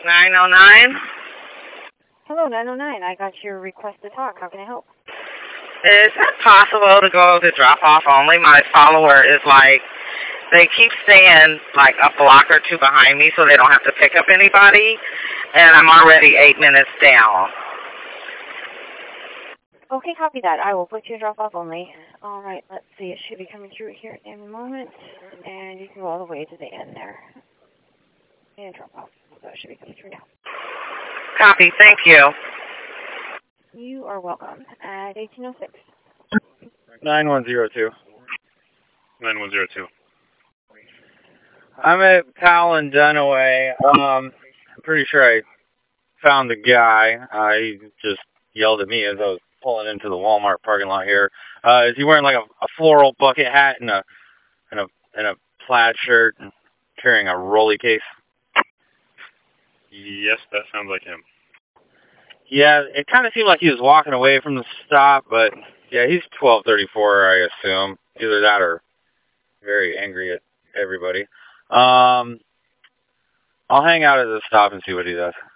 909? Hello, 909. I got your request to talk. How can I help? Is it possible to go to drop-off only? My follower is like, they keep staying like a block or two behind me so they don't have to pick up anybody, and I'm already 8 minutes down. Okay, copy that. I will put you in drop-off only. All right, let's see. It should be coming through here in a moment, and you can go all the way to the end there. And drop-off. So it should be coming through now. Copy, thank you. You are welcome. At 1806. 9102. 9102. I'm at Powell and Dunaway. I'm pretty sure I found the guy. He just yelled at me as I was pulling into the Walmart parking lot here. Is he wearing like a floral bucket hat and a plaid shirt and carrying a rolly case? Yes, that sounds like him. Yeah, it kind of seemed like he was walking away from the stop, but yeah, he's 1234, I assume. Either that or very angry at everybody. I'll hang out at the stop and see what he does.